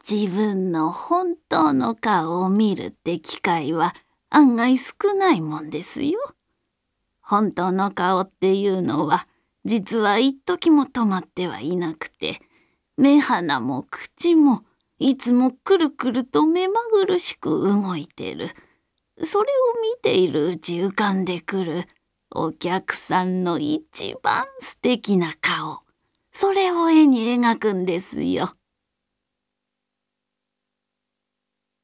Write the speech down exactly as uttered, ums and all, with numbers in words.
自分の本当の顔を見るって機会は案外少ないもんですよ。本当の顔っていうのは実は一時も止まってはいなくて、目鼻も口もいつもくるくると目まぐるしく動いてる。それを見ているうち浮かんでくるお客さんの一番素敵な顔、それを絵に描くんですよ。